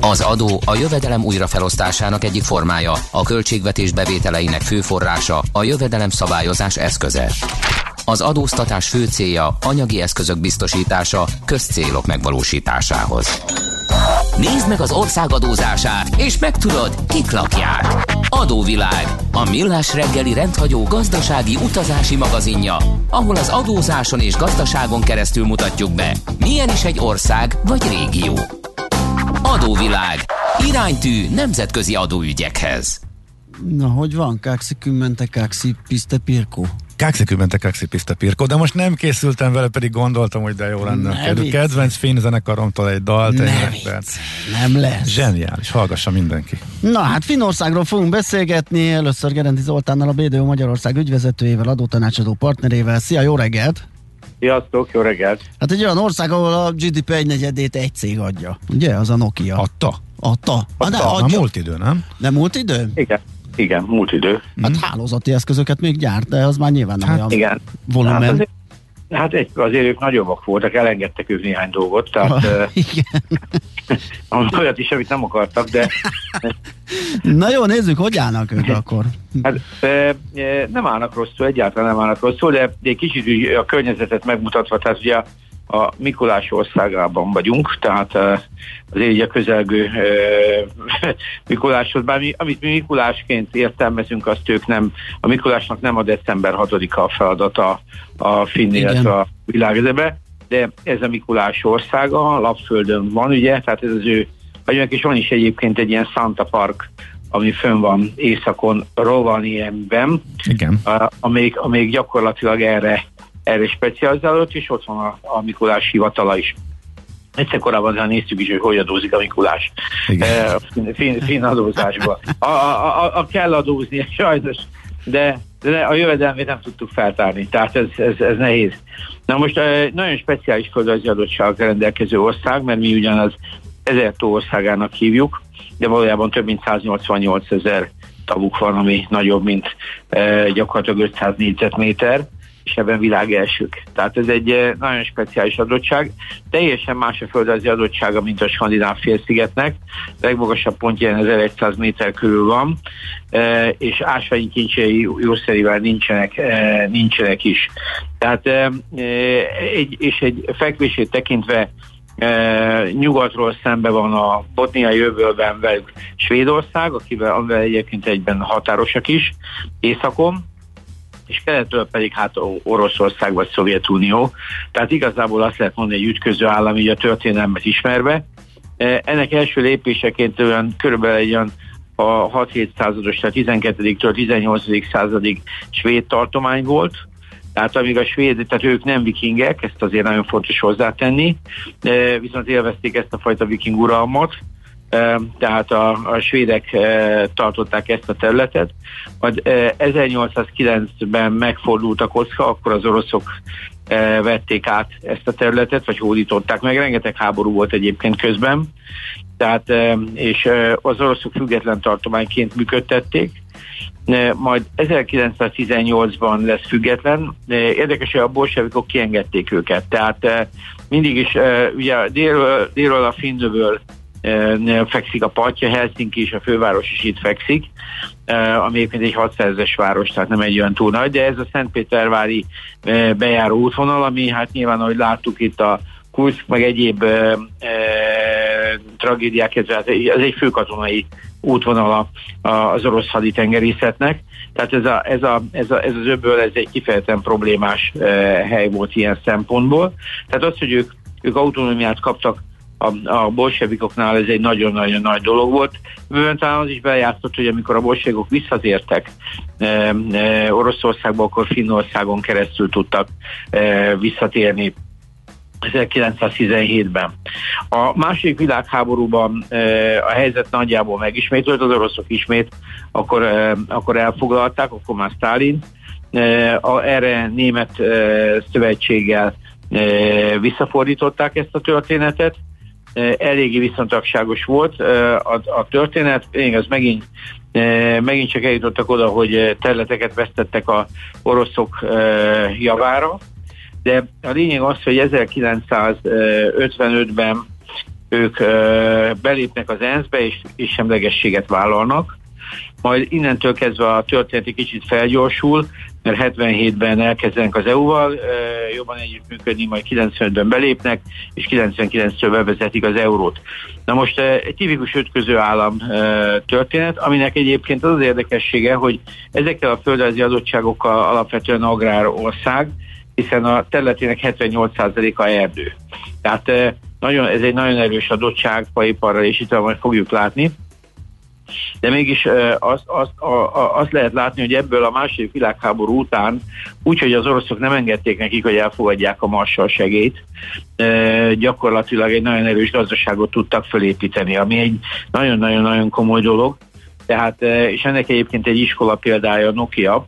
Az adó a jövedelem újrafelosztásának egyik formája, a költségvetés bevételeinek fő forrása, a jövedelem szabályozás eszköze. Az adóztatás fő célja anyagi eszközök biztosítása közcélok megvalósításához. Nézd meg az ország adózását, és megtudod, kik lakják. Adóvilág, a millás reggeli rendhagyó gazdasági utazási magazinja, ahol az adózáson és gazdaságon keresztül mutatjuk be, milyen is egy ország vagy régió. Adóvilág, iránytű nemzetközi adóügyekhez. Na, hogy van? Káksi kümmente, káksi piste pirkó. Káksi kümmente, káksi piste pirkó, de most nem készültem vele, pedig gondoltam, hogy de jó lenne. Kedvenc finn zenekaromtól egy dalt. Nem lesz. Zseniális, hallgassa mindenki. Na hát Finnországról fogunk beszélgetni, először Gerendi Zoltánnal, a BDO Magyarország ügyvezetőjével, adótanácsadó partnerével. Szia, jó reggelt! Sziasztok, jó reggelt! Hát egy olyan ország, ahol a GDP 1/4 egy cég adja, ugye? Az a Nokia. Adta. Múlt idő, nem? De múlt idő? Igen, múlt idő. Hát hálózati eszközöket még gyárt, de az már nyilván nem olyan igen. volumen. Azért ők nagyobbak voltak, elengedtek ők néhány dolgot, tehát olyat is, amit nem akartak, de... Na jó, nézzük, hogy állnak ők akkor. Hát nem állnak rosszul, egyáltalán nem állnak rosszul, de egy kicsit a környezetet megmutatva, tehát ugye a Mikulás országában vagyunk, tehát azért így a közelgő Mikuláshoz, bár amit mi Mikulásként értelmezünk, azt ők nem, a Mikulásnak nem a december 6-a a feladata a finn, illetve a világezebe, de ez a Mikulás országa, a Lapföldön van, ugye, tehát ez az ő vagyunk, és van is egyébként egy ilyen Santa Park, ami fönn van északon, Rovaniemiben, amelyik gyakorlatilag erre specializálódott, és ott van a Mikulás hivatala is. Egyszer korábban néztük is, hogy adózik a Mikulás finn adózásba. Kell adózni, sajnos, de a jövedelmét nem tudtuk feltárni, tehát ez nehéz. Na most nagyon speciális földrajzi adottsággal rendelkező ország, mert mi ugyanaz 1000 tó országának hívjuk, de valójában több mint 188 000 taguk van, ami nagyobb, mint gyakorlatilag 500 négyzetméter, és ebben világ elsők. Tehát ez egy nagyon speciális adottság. Teljesen más a földrajzi adottsága, mint a Skandináv félszigetnek. A legmagasabb pontja 1100 méter körül van, és ásványi kincsei jószerivel nincsenek is. Tehát egy fekvését tekintve nyugatról szembe van a botniai öbölben velük Svédország, amivel egyébként egyben határosak is, északon, és keletről pedig hát Oroszország vagy Szovjetunió. Tehát igazából azt lehet mondani, egy ütköző állam, így a történelmet ismerve. Ennek első lépéseként olyan körülbelül egy olyan a 6-7 százados, tehát 12-től 18. századig svéd tartomány volt. Tehát amíg a svéd, tehát ők nem vikingek, ezt azért nagyon fontos hozzátenni, viszont élvezték ezt a fajta viking uralmat, tehát a svédek tartották ezt a területet. Majd 1809-ben megfordult a kocka, akkor az oroszok vették át ezt a területet, vagy hódították meg. Rengeteg háború volt egyébként közben, tehát, és az oroszok független tartományként működtették. Majd 1918-ban lesz független. Érdekes, hogy a bolsevikok kiengedték őket. Tehát mindig is, ugye délről a Finnöböl fekszik a partja, Helsinki és a főváros is itt fekszik, ami egyébként egy 600-es város, tehát nem egy olyan túl nagy, de ez a Szentpétervári bejáró útvonal, ami hát nyilván, ahogy láttuk itt a Kurszk, meg egyéb tragédiák, ez egy főkatonai útvonal az orosz haditengerészetnek. Tehát ez az öböl, ez egy kifejezetten problémás hely volt ilyen szempontból. Tehát az, hogy ők autonómiát kaptak a bolsevikoknál, ez egy nagyon-nagyon nagy dolog volt. Bőven talán az is bejátszott, hogy amikor a bolsevikok visszatértek Oroszországba, akkor Finnországon keresztül tudtak visszatérni 1917-ben. A második világháborúban a helyzet nagyjából megismétült, az oroszok ismét akkor elfoglalták, akkor már Sztálin. Erre német szövetséggel visszafordították ezt a történetet. Eléggé viszontagságos volt a történet, az megint csak eljutottak oda, hogy területeket vesztettek a oroszok javára, de a lényeg az, hogy 1955-ben ők belépnek az ENSZ-be, és semlegességet vállalnak. Majd innentől kezdve a történet egy kicsit felgyorsul, mert 77-ben elkezdenek az EU-val jobban együttműködni, majd 95-ben belépnek, és 99-től bevezetik az eurót. Na most egy tipikus ötköző állam történet, aminek egyébként az érdekessége, hogy ezekkel a földrajzi adottságokkal alapvetően agrárország, hiszen a területének 78%-a erdő. Tehát ez egy nagyon erős adottság faiparral, és itt majd fogjuk látni. De mégis azt lehet látni, hogy ebből a második világháború után, úgyhogy az oroszok nem engedték nekik, hogy elfogadják a Marshall segélyt, gyakorlatilag egy nagyon erős gazdaságot tudtak fölépíteni, ami egy nagyon-nagyon-nagyon komoly dolog. Tehát, és ennek egyébként egy iskola példája a Nokia,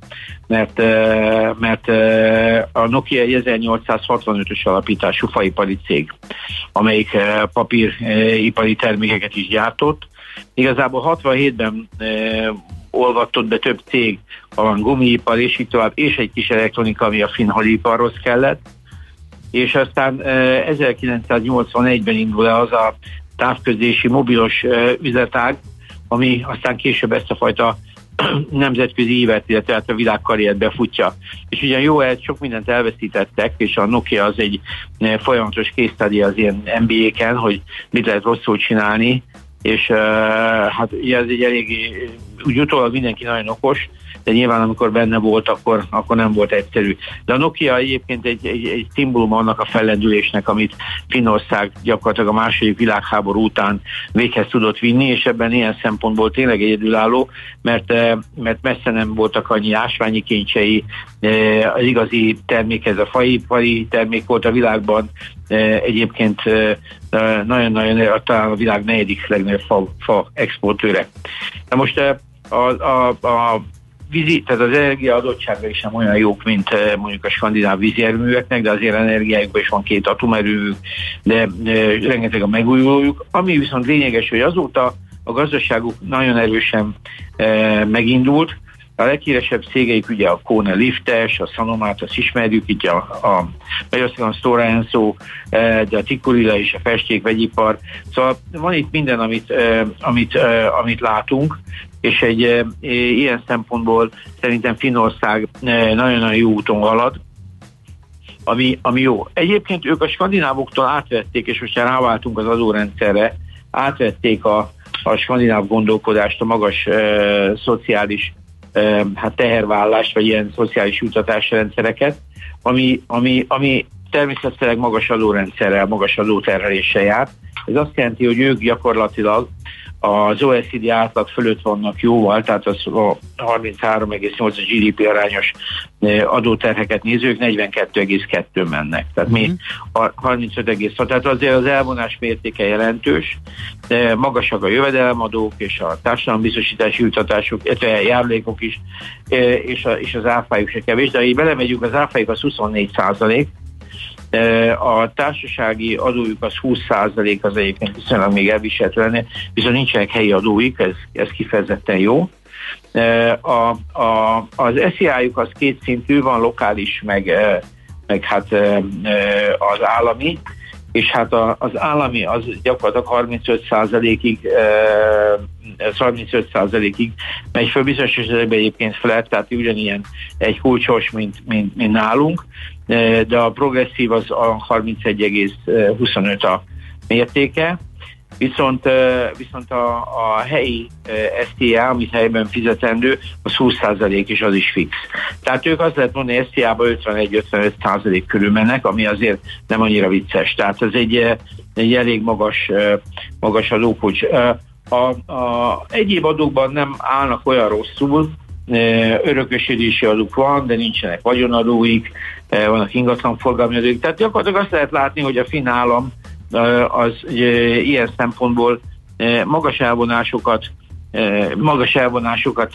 mert a Nokia egy 1865-ös alapítású faipari cég, amelyik papíripari termékeket is gyártott. Igazából 67-ben olvatott be több cég, a gumiipar és így tovább, és egy kis elektronika, ami a finnhaliparhoz kellett, és aztán 1981-ben indul el az a távközlési mobilos üzletág, ami aztán később ezt a fajta nemzetközi ívet, illetve a világkarriert befutja. És ugyan jó, sok mindent elveszítettek, és a Nokia az egy folyamatos case study az ilyen MBA-ken, hogy mit lehet rosszul csinálni, és hát ugye ez egy eléggé, úgy utólag mindenki nagyon okos, de nyilván amikor benne volt, akkor nem volt egyszerű. De a Nokia egyébként egy szimbólum annak a fellendülésnek, amit Finnország gyakorlatilag a második világháború után véghez tudott vinni, és ebben ilyen szempontból tényleg egyedülálló, mert messze nem voltak annyi ásványi kincsei, az igazi termék, ez a faipari termék volt a világban, egyébként nagyon-nagyon talán a világ negyedik legnagyobb fa exportőre. Na most a vízi, tehát az energia adottsága is nem olyan jók, mint mondjuk a skandináv vízierőműveknek, de azért energiájukban is van 2 atomerőművük, de rengeteg a megújulójuk. Ami viszont lényeges, hogy azóta a gazdaságuk nagyon erősen megindult. A leghíresebb cégeik ugye a Kone Liftes, a Sanomát, azt ismerjük, itt a Magyarországon Stora Enso, de a Tikkurila és a festék-vegyipar. Szóval van itt minden, amit látunk, és egy ilyen szempontból szerintem Finnország nagyon-nagyon jó úton halad, ami jó. Egyébként ők a skandinávoktól átvették, és most ráváltunk az adórendszerre, átvették a skandináv gondolkodást, a magas szociális tehervállást, vagy ilyen szociális juttatási rendszereket, ami természetesen magas adórendszerrel, magas adóterheléssel jár. Ez azt jelenti, hogy ők gyakorlatilag az OECD átlag fölött vannak jóval, tehát az a 33,8 GDP arányos adóterheket nézők 42,2 mennek. Tehát mi 35,6. Tehát azért az elvonás mértéke jelentős, de magasak a jövedelemadók és a társadalombiztosítási juttatások, illetve járulékok is, és az áfájuk se kevés, de ha így belemegyünk, az áfájuk az 24%, a társasági adójuk az 20%, az egyébként viszonylag még elviselhető lenne, viszont nincsenek helyi adóik, ez kifejezetten jó. Az SZIA-juk az kétszintű, van lokális, meg hát az állami, és hát az állami az gyakorlatilag 35%-ig megy föl, bizonyos esetben egyébként felett, tehát ugyanilyen egy kulcsos, mint nálunk, de a progresszív az a 31,25 a mértéke, viszont a helyi SZIA, amit helyben fizetendő, az 20% és az is fix. Tehát ők azt lehet mondani, hogy SZIA-ba 51-55% körül mennek, ami azért nem annyira vicces. Tehát ez egy elég magas adókulcs. A egyéb adókban nem állnak olyan rosszul, örökösödési adók van, de nincsenek vagyonadóik, vannak ingatlanforgalmi adóik. Tehát gyakorlatilag azt lehet látni, hogy a finn állam az ilyen szempontból magas elvonásokat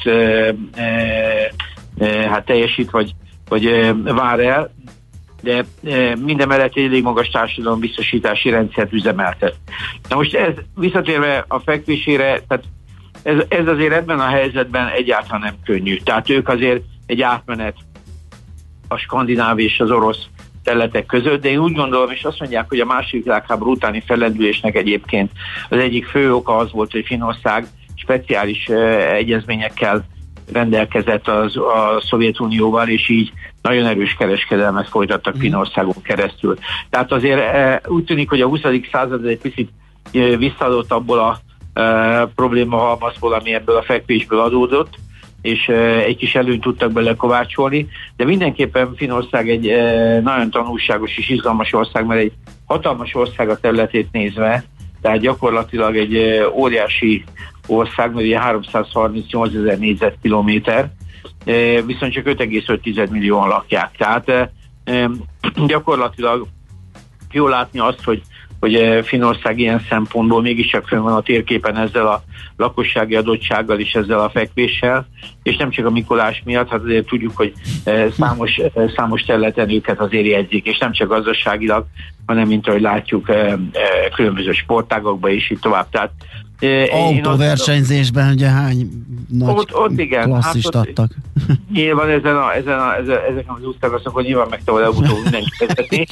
hát teljesít, vagy vár el, de mindemellett egy elég magas társadalombiztosítási rendszert üzemeltet. Na most ez visszatérve a fekvésére, tehát ez azért ebben a helyzetben egyáltalán nem könnyű. Tehát ők azért egy átmenet a skandináv és az orosz területek között, de én úgy gondolom, és azt mondják, hogy a második világháború utáni fellendülésnek egyébként az egyik fő oka az volt, hogy Finnország speciális egyezményekkel rendelkezett a Szovjetunióval, és így nagyon erős kereskedelmet folytattak Finnországon keresztül. Tehát azért úgy tűnik, hogy a 20. század egy picit visszaadott abból a problémahalmazból, ami ebből a fekvésből adódott, és egy kis előnyt tudtak bele kovácsolni, de mindenképpen Finnország egy nagyon tanulságos és izgalmas ország, mert egy hatalmas ország a területét nézve, tehát gyakorlatilag egy óriási ország, mert ugye 338 000 négyzetkilométer, viszont csak 5,5 millióan lakják. Tehát gyakorlatilag jól látni azt, hogy Finnország ilyen szempontból mégiscsak fönn van a térképen ezzel a lakossági adottsággal és ezzel a fekvéssel, és nem csak a Mikolás miatt, hát azért tudjuk, hogy számos területen őket azért jegyzik, és nem csak gazdaságilag, hanem mint ahogy látjuk különböző sportágokban és így tovább. Tehát autóversenyzésben ugye hány nagy klasszist adtak? Nyilván ezeken az útszakaszokon nyilván megtanul előbb-utóbb mindenki vezetni.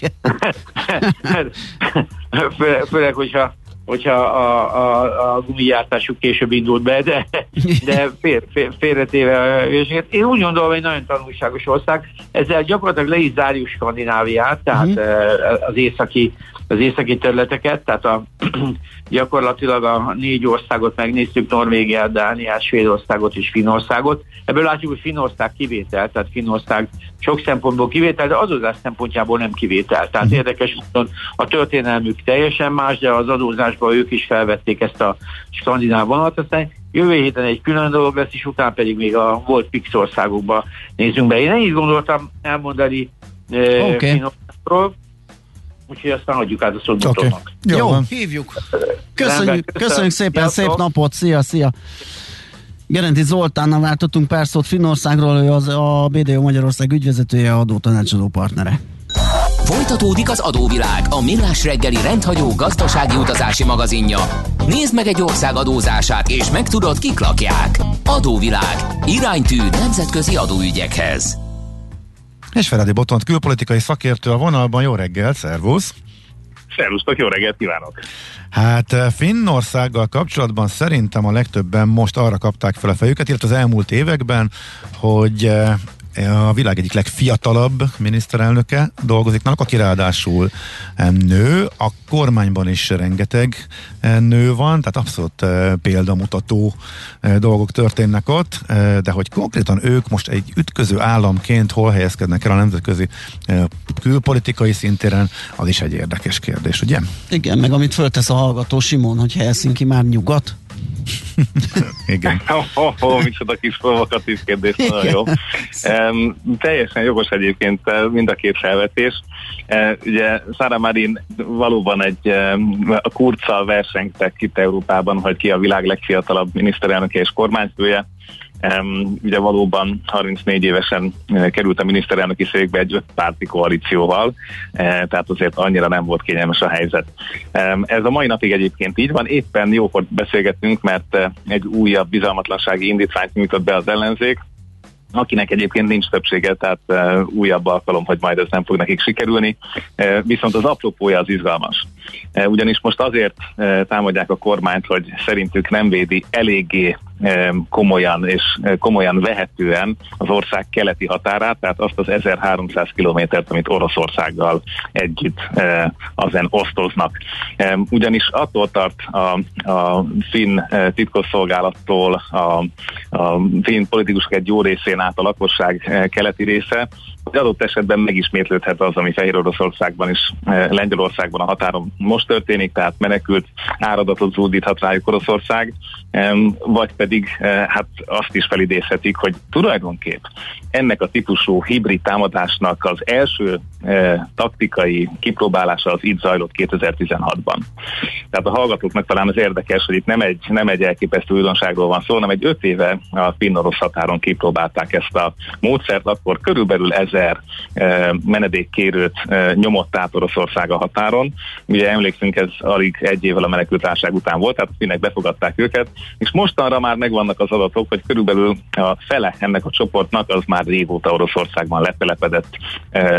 Főleg, hogyha a gumigyártásuk később indult be, de félretéve. Én úgy gondolom, hogy nagyon tanulságos ország. Ezzel gyakorlatilag le is zárjuk Skandináviát, tehát az északi területeket, tehát gyakorlatilag a 4 országot megnéztük, Norvégiát, Dániát, Svédországot és Finnországot. Ebből látjuk, hogy Finnország kivétel, tehát Finnország sok szempontból kivétel, de adózás szempontjából nem kivétel. Tehát érdekes módon a történelmük teljesen más, de az adózásban ők is felvették ezt a skandináv vonalat. Aztán jövő héten egy külön dolog lesz, és utána pedig még a volt PIX országokba nézzünk be. Én ennyit gondoltam elmondani Finnországról, úgyhogy aztán adjuk át a szót Dr.-nak. Jó, hívjuk. Köszönjük szépen, szép napot, szia! Gerenti Zoltánnal váltottunk pár szót Finnországról, ő a BDO Magyarország ügyvezetője, adótanácsadó partnere. Folytatódik az Adóvilág, a millás reggeli rendhagyó gazdasági utazási magazinja. Nézd meg egy ország adózását, és megtudod, kik lakják. Adóvilág, iránytű nemzetközi adóügyekhez. És Feledi Botont külpolitikai szakértő a vonalban. Jó reggelt, szervusz! Szervusztok, jó reggelt kívánok! Hát Finnországgal kapcsolatban szerintem a legtöbben most arra kapták fel a fejüket, illetve az elmúlt években, hogy a világ egyik legfiatalabb miniszterelnöke dolgozik náluk, aki ráadásul nő, a kormányban is rengeteg nő van, tehát abszolút példamutató dolgok történnek ott, de hogy konkrétan ők most egy ütköző államként hol helyezkednek el a nemzetközi külpolitikai szintéren, az is egy érdekes kérdés, ugye? Igen, meg amit föltesz a hallgató Simon, hogy Helsinki már nyugat. Igen. Micsoda kis provokatív kérdés, nagyon jó. Teljesen jogos egyébként mind a két felvetés. Ugye Sarah Marin valóban a Kurzzal versenytek itt Európában, hogy ki a világ legfiatalabb miniszterelnöke és kormányfője. Ugye valóban 34 évesen került a miniszterelnöki székbe egy 5 párti koalícióval, tehát azért annyira nem volt kényelmes a helyzet. Ez a mai napig egyébként így van, éppen jókor beszélgettünk, mert egy újabb bizalmatlansági indítványt nyújtott be az ellenzék, akinek egyébként nincs többsége, tehát újabb alkalom, hogy majd ez nem fog nekik sikerülni. Viszont az apropója az izgalmas. Ugyanis most azért támadják a kormányt, hogy szerintük nem védi eléggé komolyan és komolyan vehetően az ország keleti határát, tehát azt az 1300 kilométert, amit Oroszországgal együtt azen osztoznak. Ugyanis attól tart a finn titkosszolgálattól, a finn politikusok egy jó részén át a lakosság keleti része, hogy adott esetben megismétlődhet az, ami Fehér Oroszországban és Lengyelországban a határon most történik, tehát menekült áradatot zúdíthat rájuk Oroszország, vagy pedig hát azt is felidézhetik, hogy tulajdonképp ennek a típusú hibrid támadásnak az első taktikai kipróbálása az itt zajlott 2016-ban. Tehát a hallgatóknak talán az érdekes, hogy itt nem egy elképesztő újdonságról van szó, hanem egy 5 éve a finn-orosz határon kipróbálták ezt a módszert, akkor körülbelül 1000 menedékkérőt nyomott át Oroszország a határon. Ugye emlékszünk, ez alig egy évvel a menekültválság után volt, tehát a finnek befogadták őket, és mostanra már megvannak az adatok, hogy körülbelül a fele ennek a csoportnak az már régóta Oroszországban letelepedett migráns,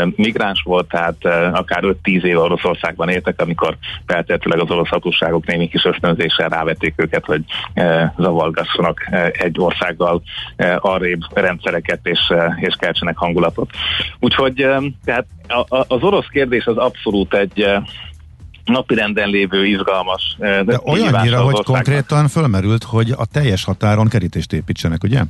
migráns volt, tehát akár 5-10 év Oroszországban éltek, amikor feltétlenül az orosz hatóságok némi kis ösztönzéssel rávették őket, hogy zavargassanak egy országgal arrébb rendszereket és keltsenek hangulatot. Úgyhogy tehát az orosz kérdés az abszolút egy napirenden lévő izgalmas. De olyannyira, hogy konkrétan fölmerült, hogy a teljes határon kerítést építsenek, ugye?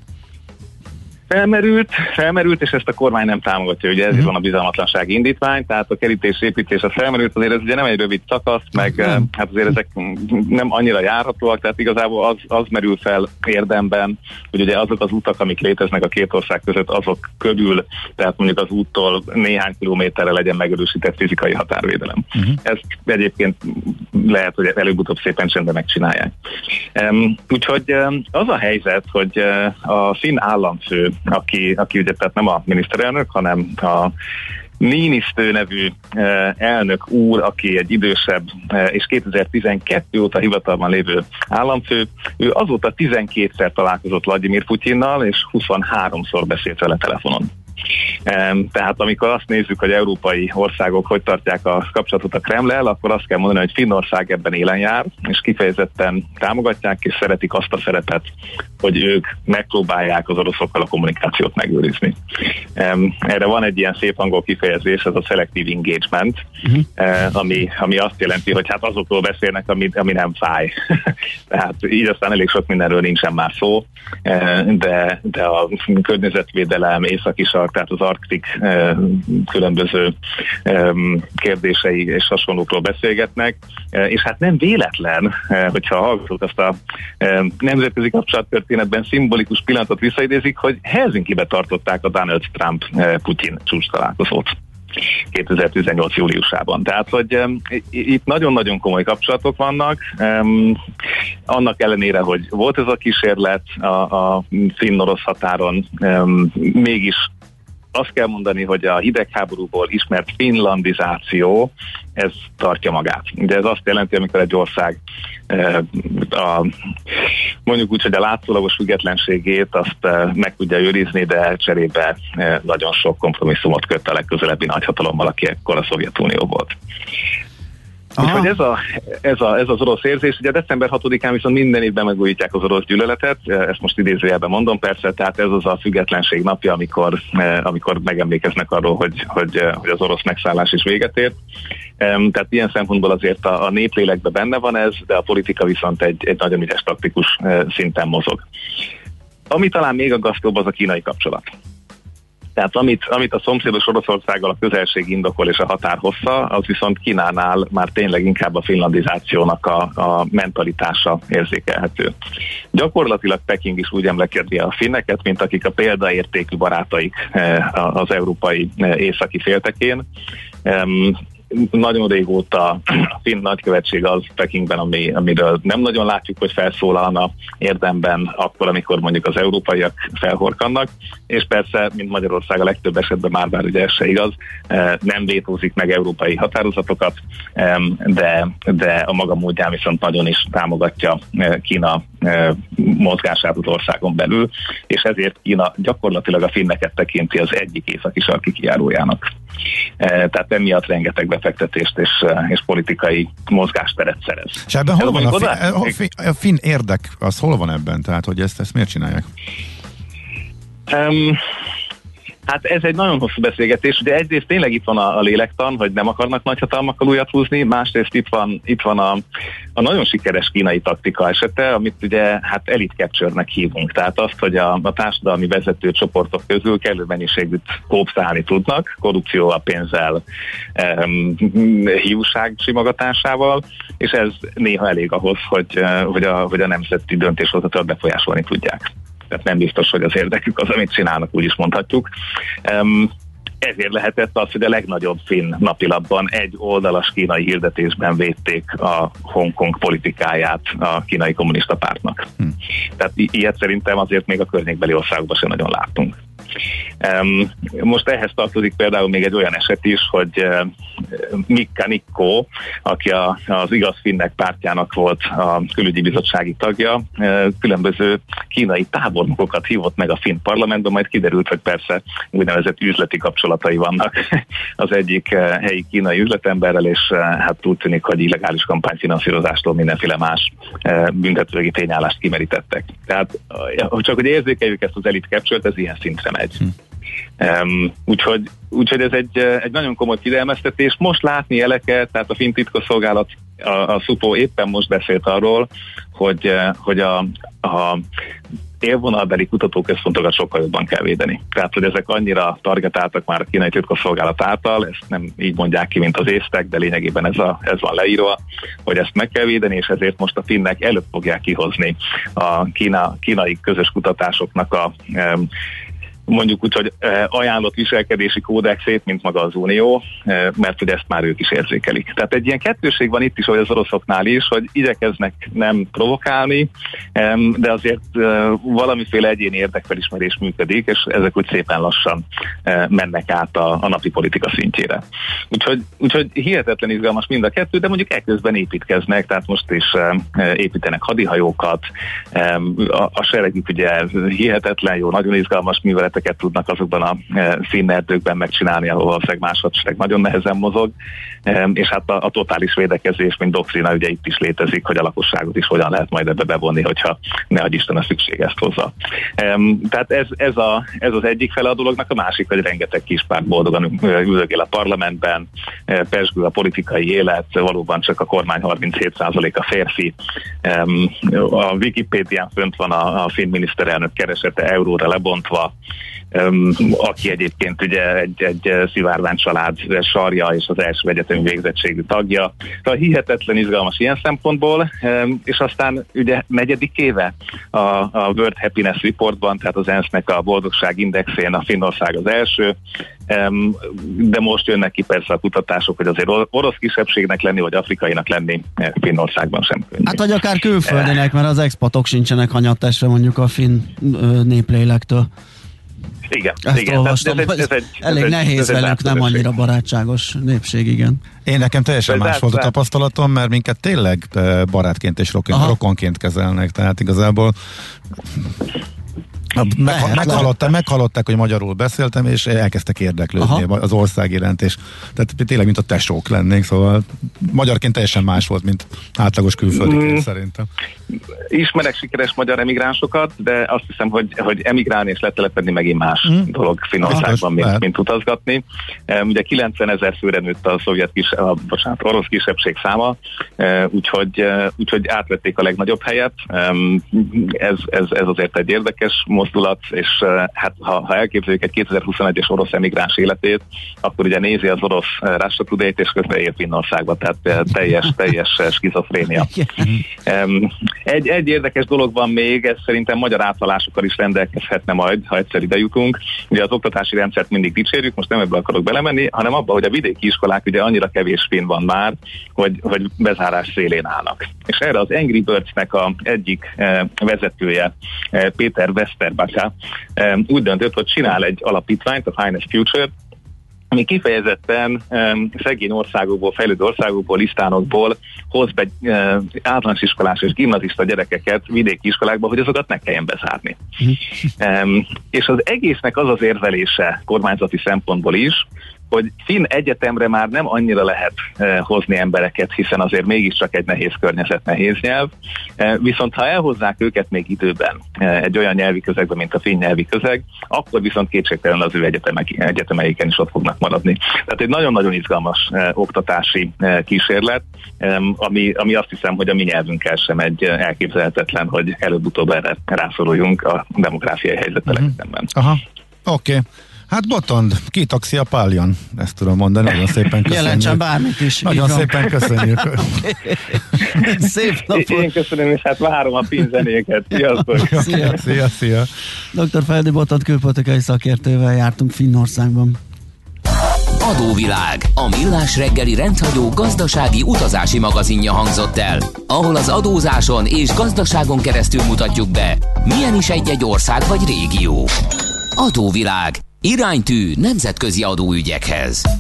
Felmerült, és ezt a kormány nem támogatja, ugye ez van a bizalmatlansági indítvány, tehát a kerítésépítés az felmerült, azért ez ugye nem egy rövid szakasz, meg hát azért ezek nem annyira járhatóak, tehát igazából az merül fel érdemben, hogy ugye azok az utak, amik léteznek a két ország között, azok körül, tehát mondjuk az úttól néhány kilométerre legyen megerősített fizikai határvédelem. Ezt egyébként lehet, hogy előbb-utóbb szépen csendben megcsinálják. Úgyhogy az a helyzet, hogy a finn államfő, aki ugye tehát nem a miniszterelnök, hanem a Niinistö nevű elnök úr, aki egy idősebb és 2012 óta hivatalban lévő államfő, ő azóta 12-szer találkozott Vladimir Putyinnal, és 23-szor beszélt vele telefonon. Tehát amikor azt nézzük, hogy európai országok hogy tartják a kapcsolatot a Kremllel, akkor azt kell mondani, hogy Finnország ebben élen jár, és kifejezetten támogatják, és szeretik azt a szerepet, hogy ők megpróbálják az oroszokkal a kommunikációt megőrizni. Erre van egy ilyen szép angol kifejezés, ez a selective engagement, ami azt jelenti, hogy hát azokról beszélnek, ami nem fáj. Tehát így aztán elég sok mindenről nincsen már szó, de a környezetvédelem, északi sark, tehát az Arktik különböző kérdései és hasonlókról beszélgetnek, és hát nem véletlen, hogyha hallgatók azt a nemzetközi kapcsolattörténetben szimbolikus pillanatot visszaidézik, hogy Helsinkibe tartották a Donald Trump-Putyin csúcs találkozót 2018. júliusában. Tehát, hogy itt nagyon-nagyon komoly kapcsolatok vannak, annak ellenére, hogy volt ez a kísérlet a finn-orosz határon, mégis azt kell mondani, hogy a hidegháborúból ismert finlandizáció, ez tartja magát. De ez azt jelenti, amikor egy ország mondjuk úgy, hogy a látszólagos függetlenségét azt meg tudja őrizni, de cserébe nagyon sok kompromisszumot köt a legközelebbi nagyhatalommal, aki ekkor a Szovjetunió volt. Úgyhogy ez az orosz érzés, ugye december 6-án viszont minden évben megújítják az orosz gyűlöletet, ezt most idézőjelben mondom persze, tehát ez az a függetlenség napja, amikor megemlékeznek arról, hogy az orosz megszállás is véget ért. Tehát ilyen szempontból azért a néplélekben benne van ez, de a politika viszont egy nagyon ügyes taktikus szinten mozog. Ami talán még aggasztóbb, az a kínai kapcsolat. Tehát amit a szomszédos Oroszországgal a közelség indokol és a határ hossza, az viszont Kínánál már tényleg inkább a finlandizációnak a mentalitása érzékelhető. Gyakorlatilag Peking is úgy emlegeti a finneket, mint akik a példaértékű barátaik az európai északi féltekén. Nagyon régóta a finn nagykövetség az Pekingben, amiről nem nagyon látjuk, hogy felszólalna érdemben akkor, amikor mondjuk az európaiak felhorkannak, és persze, mint Magyarország a legtöbb esetben már bár ugye ez se igaz, nem vétózik meg európai határozatokat, de a maga módján viszont nagyon is támogatja Kína mozgását az országon belül, és ezért Kína gyakorlatilag a finneket tekinti az egyik északi sarki kijárójának. Tehát emiatt rengeteg befektetést és politikai mozgásteret szerez. És ebben hol van a finn érdek, az hol van ebben? Tehát, hogy ezt miért csinálják? Hát ez egy nagyon hosszú beszélgetés, ugye egyrészt tényleg itt van a lélektan, hogy nem akarnak nagyhatalmakkal újat húzni, másrészt itt van a nagyon sikeres kínai taktika esete, amit ugye hát elite capture-nek hívunk, tehát azt, hogy a társadalmi vezető csoportok közül kellő mennyiségűt kópszálni tudnak, korrupcióval, pénzzel, hiúság simogatásával, és ez néha elég ahhoz, hogy a nemzeti döntéshozatalt befolyásolni tudják. Tehát nem biztos, hogy az érdekük az, amit csinálnak, úgy is mondhatjuk. Ezért lehetett az, hogy a legnagyobb finn napilapban egy oldalas kínai hirdetésben védték a Hongkong politikáját a kínai kommunista pártnak. Tehát ilyet szerintem azért még a környékbeli országokban sem nagyon láttunk. Most ehhez tartozik például még egy olyan eset is, hogy Mikka Nikko, aki az Igaz Finnek pártjának volt a külügyi bizottsági tagja, különböző kínai tábornokokat hívott meg a finn parlamentben, majd kiderült, hogy persze úgynevezett üzleti kapcsolatai vannak az egyik helyi kínai üzletemberrel, és hát úgy tűnik, hogy illegális kampányfinanszírozástól mindenféle más büntetőjogi tényállást kimerítettek. Tehát csak hogy érzékeljük ezt az elite capture-t, ez ilyen szintre megy. Úgyhogy ez egy nagyon komoly figyelmeztetés. Most látni jeleket, tehát a finn titkosszolgálat, a SUPO éppen most beszélt arról, hogy a élvonalbeli kutatóközpontokat sokkal jobban kell védeni. Tehát, hogy ezek annyira targetáltak már a kínai titkosszolgálat által, ezt nem így mondják ki, mint az észtek, de lényegében ez van leírva, hogy ezt meg kell védeni, és ezért most a finnek előbb fogják kihozni a kínai közös kutatásoknak a mondjuk úgy, hogy ajánlott viselkedési kódexét, mint maga az Unió, mert hogy ezt már ők is érzékelik. Tehát egy ilyen kettőség van itt is, hogy az oroszoknál is, hogy igyekeznek nem provokálni, de azért valamiféle egyéni érdekfelismerés működik, és ezek úgy szépen lassan mennek át a napi politika szintjére. Úgyhogy hihetetlen izgalmas mind a kettő, de mondjuk ekközben építkeznek, tehát most is építenek hadihajókat, a seregük ugye hihetetlen jó, nagyon izgalmas műveleteket tudnak azokban a finn erdőkben megcsinálni, ahol valószínűleg másodság nagyon nehezen mozog, és hát a totális védekezés, mint doktrina ugye itt is létezik, hogy a lakosságot is hogyan lehet majd ebbe bevonni, hogyha ne adj Isten a szükség ezt hozza. Tehát ez az egyik fele a dolognak, a másik, hogy rengeteg kispárt boldogan üldögél a parlamentben, pezsgő a politikai élet, valóban csak a kormány 37%-a férfi. A Wikipédián fönt van a finn miniszterelnök keresete euróra lebontva, aki egyébként ugye egy szivárvány család sarja és az első egyetemi végzettségű tagja. Tehát hihetetlen izgalmas ilyen szempontból, és aztán ugye 4. éve a World Happiness Reportban, tehát az ENSZ-nek a boldogság indexén a Finnország az első, de most jönnek ki persze a kutatások, hogy azért orosz kisebbségnek lenni, vagy afrikainak lenni Finnországban sem könnyű. Hát vagy akár külföldinek, mert az expatok sincsenek hanyattesve mondjuk a finn néplélektől. Igen, ezt igen. Olvastam, elég nehéz velük, nem annyira barátságos népség, igen. Én nekem teljesen más volt a tapasztalatom, mert minket tényleg barátként és rokonként kezelnek, tehát igazából meghallották, hogy magyarul beszéltem, és elkezdtek érdeklődni az ország iránt, és tehát tényleg, mint a tesók lennénk, szóval magyarként teljesen más volt, mint átlagos külföldiként szerintem. Ismerek sikeres magyar emigránsokat, de azt hiszem, hogy emigrálni és letelepedni megint más dolog Finnországban, mint utazgatni. Ugye 90 000 főre nőtt a orosz kisebbség száma, úgyhogy átvették a legnagyobb helyet. Ez azért egy érdekes mozdulat, és hát ha elképzeljük egy 2021-es orosz emigráns életét, akkor ugye nézi az orosz Russia Today-t, és közben él Finnországba, tehát teljes skizofrénia. Egy érdekes dolog van még, ez szerintem magyar átvallásokkal is rendelkezhetne majd, ha egyszer ide jutunk. Ugye az oktatási rendszert mindig dicsérjük, most nem ebbe akarok belemenni, hanem abba, hogy a vidéki iskolák ugye annyira kevés finn van már, hogy bezárás szélén állnak. És erre az Angry Birds-nek a egyik vezetője, Péter Westerbacka, úgy döntött, hogy csinál egy alapítványt, a Finest Future, ami kifejezetten szegény országokból, fejlődő országokból, lisztánokból hoz be általános iskolás és gimnazista gyerekeket vidéki iskolákba, hogy azokat ne kelljen bezárni. És az egésznek az az érvelése kormányzati szempontból is, hogy finn egyetemre már nem annyira lehet hozni embereket, hiszen azért mégiscsak egy nehéz környezet, nehéz nyelv. Viszont ha elhozzák őket még időben egy olyan nyelvi közegben, mint a finn nyelvi közeg, akkor viszont kétségtelen az ő egyetemeiken is ott fognak maradni. Tehát egy nagyon-nagyon izgalmas oktatási kísérlet, ami azt hiszem, hogy a mi nyelvünkkel sem egy elképzelhetetlen, hogy előbb-utóbb erre rászoruljunk a demográfiai helyzettel egyetemben. Aha, oké. Hát Botond, kitaxia páljon, ezt tudom mondani, nagyon szépen köszönjük. Jelentsen bármit is. Nagyon szépen köszönjük. Szép napot. Én köszönöm, és hát várom a finn zenéket. Sziasztok! Szia. Dr. Feledi Botond külpolitikai szakértővel jártunk Finnországban. Adóvilág, a millás reggeli rendhagyó gazdasági utazási magazinja hangzott el, ahol az adózáson és gazdaságon keresztül mutatjuk be, milyen is egy ország vagy régió. Adóvilág. Iránytű nemzetközi adóügyekhez.